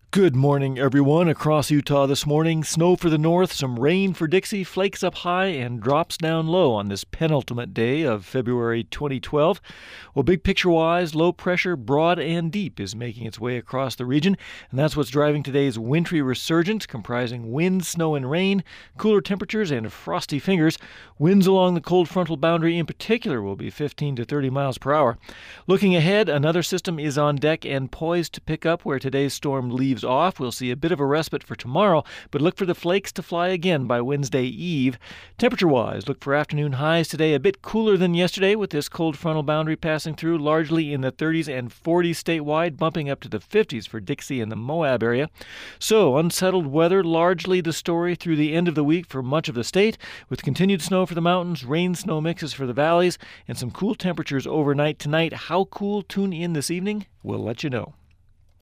Good morning, everyone. Across Utah this morning, snow for the north, some rain for Dixie, flakes up high and drops down low on this penultimate day of February 2012. Well, big picture-wise, low pressure, broad and deep, is making its way across the region, and that's what's driving today's wintry resurgence, comprising wind, snow, and rain, cooler temperatures, and frosty fingers. Winds along the cold frontal boundary in particular will be 15 to 30 miles per hour. Looking ahead, another system is on deck and poised to pick up where today's storm leaves off. We'll see a bit of a respite for tomorrow, but look for the flakes to fly again by Wednesday Eve. Temperature-wise, look for afternoon highs today a bit cooler than yesterday with this cold frontal boundary passing through, largely in the 30s and 40s statewide, bumping up to the 50s for Dixie and the Moab area. So, unsettled weather, largely the story through the end of the week for much of the state, with continued snow for the mountains, rain-snow mixes for the valleys, and some cool temperatures overnight tonight. How cool? Tune in this evening. We'll let you know.